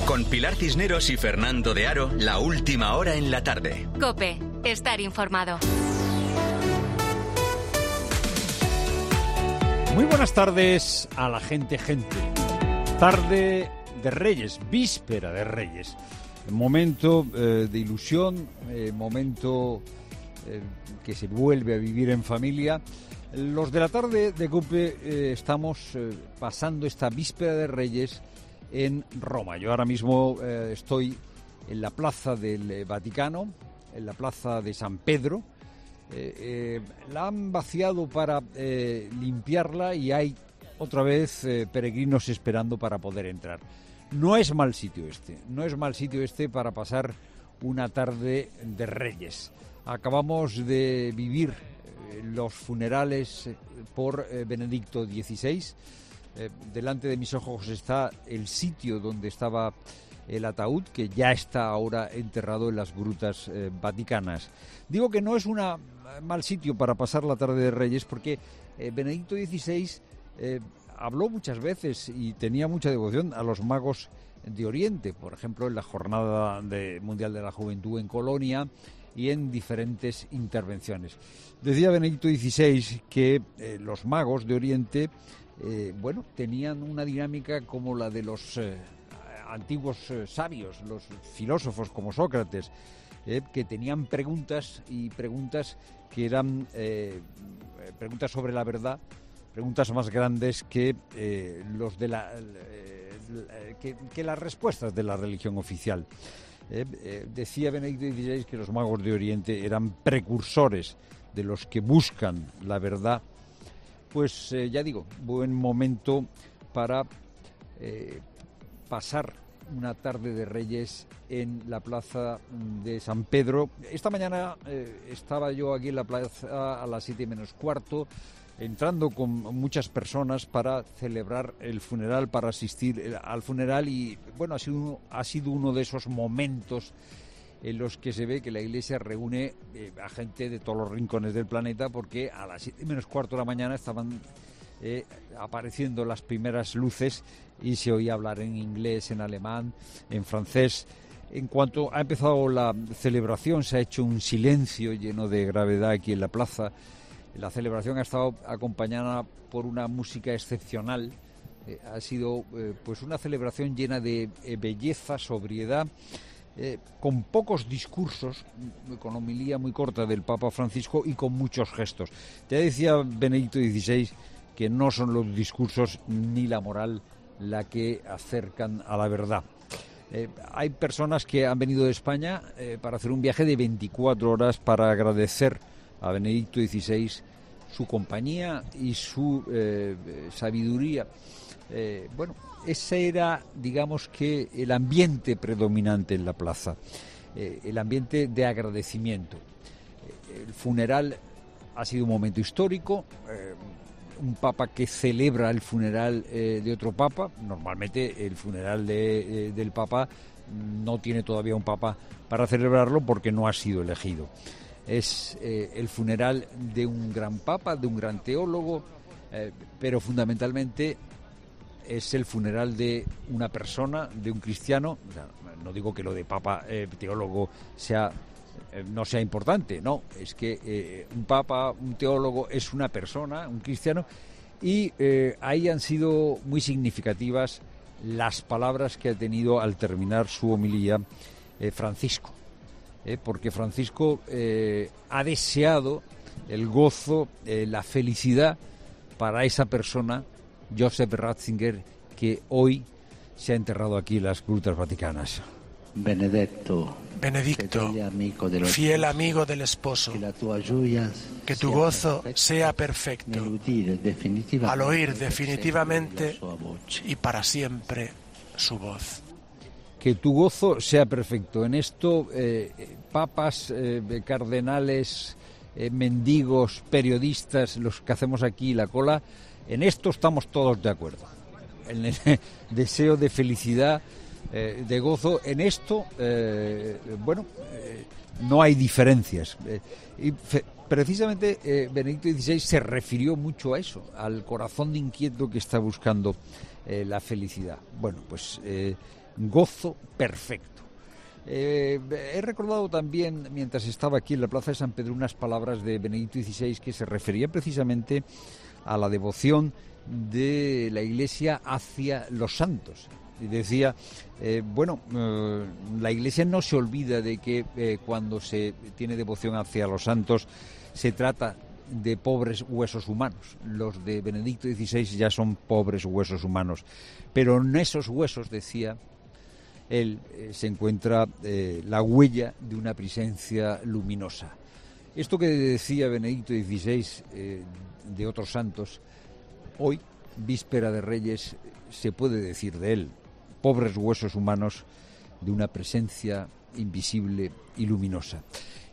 Con Pilar Cisneros y Fernando de Aro, la última hora en la tarde. COPE, estar informado. Muy buenas tardes a la gente. Tarde de Reyes, víspera de Reyes. Momento de ilusión, momento que se vuelve a vivir en familia. Los de la tarde de COPE estamos pasando esta víspera de Reyes en Roma. Yo ahora mismo estoy en la plaza del Vaticano, en la plaza de San Pedro. La han vaciado para limpiarla y hay otra vez peregrinos esperando para poder entrar. No es mal sitio este para pasar una tarde de Reyes. Acabamos de vivir los funerales por Benedicto XVI. Delante de mis ojos está el sitio donde estaba el ataúd, que ya está ahora enterrado en las grutas vaticanas. Digo que no es un mal sitio para pasar la tarde de Reyes porque Benedicto XVI habló muchas veces y tenía mucha devoción a los magos de Oriente, por ejemplo en la Jornada Mundial de la Juventud en Colonia y en diferentes intervenciones. Decía Benedicto XVI que los magos de Oriente tenían una dinámica como la de los antiguos sabios, los filósofos como Sócrates, que tenían preguntas que eran preguntas sobre la verdad, preguntas más grandes que que las respuestas de la religión oficial. Decía Benedicto XVI que los magos de Oriente eran precursores de los que buscan la verdad. Pues ya digo, buen momento para pasar una tarde de Reyes en la plaza de San Pedro. Esta mañana estaba yo aquí en la plaza a las 7 menos cuarto, entrando con muchas personas para celebrar el funeral, para asistir al funeral y bueno, ha sido uno de esos momentos en los que se ve que la Iglesia reúne a gente de todos los rincones del planeta, porque a las 7 menos cuarto de la mañana estaban apareciendo las primeras luces y se oía hablar en inglés, en alemán, en francés. En cuanto ha empezado la celebración, se ha hecho un silencio lleno de gravedad aquí en la plaza. La celebración ha estado acompañada por una música excepcional. Ha sido pues una celebración llena de belleza, sobriedad, con pocos discursos, con homilía muy corta del Papa Francisco y con muchos gestos. Ya decía Benedicto XVI que no son los discursos ni la moral la que acercan a la verdad. Hay personas que han venido de España para hacer un viaje de 24 horas para agradecer a Benedicto XVI su compañía y su sabiduría. Ese era, digamos que, el ambiente predominante en la plaza, el ambiente de agradecimiento. El funeral ha sido un momento histórico, un papa que celebra el funeral de otro papa. Normalmente el funeral del papa no tiene todavía un papa para celebrarlo porque no ha sido elegido. Es el funeral de un gran papa, de un gran teólogo, pero fundamentalmente es el funeral de una persona, de un cristiano. O sea, no digo que lo de papa teólogo no sea importante, no, es que un papa, un teólogo es una persona, un cristiano, y ahí han sido muy significativas las palabras que ha tenido al terminar su homilía Francisco, porque Francisco ha deseado el gozo, la felicidad para esa persona, Joseph Ratzinger, que hoy se ha enterrado aquí en las grutas vaticanas. Benedetto, fiel amigo del esposo, que tu gozo sea perfecto al oír definitivamente y para siempre su voz. Que tu gozo sea perfecto. En esto, papas, cardenales, mendigos, periodistas, los que hacemos aquí la cola, en esto estamos todos de acuerdo. En el deseo de felicidad, de gozo, en esto, no hay diferencias. Y precisamente Benedicto XVI se refirió mucho a eso, al corazón inquieto que está buscando la felicidad. Bueno, pues gozo perfecto. He recordado también, mientras estaba aquí en la Plaza de San Pedro, unas palabras de Benedicto XVI que se referían precisamente a la devoción de la Iglesia hacia los santos. Y decía, la Iglesia no se olvida de que cuando se tiene devoción hacia los santos se trata de pobres huesos humanos. Los de Benedicto XVI ya son pobres huesos humanos, pero en esos huesos, decía él, se encuentra la huella de una presencia luminosa. Esto que decía Benedicto XVI de otros santos, hoy, víspera de Reyes, se puede decir de él: pobres huesos humanos de una presencia invisible y luminosa.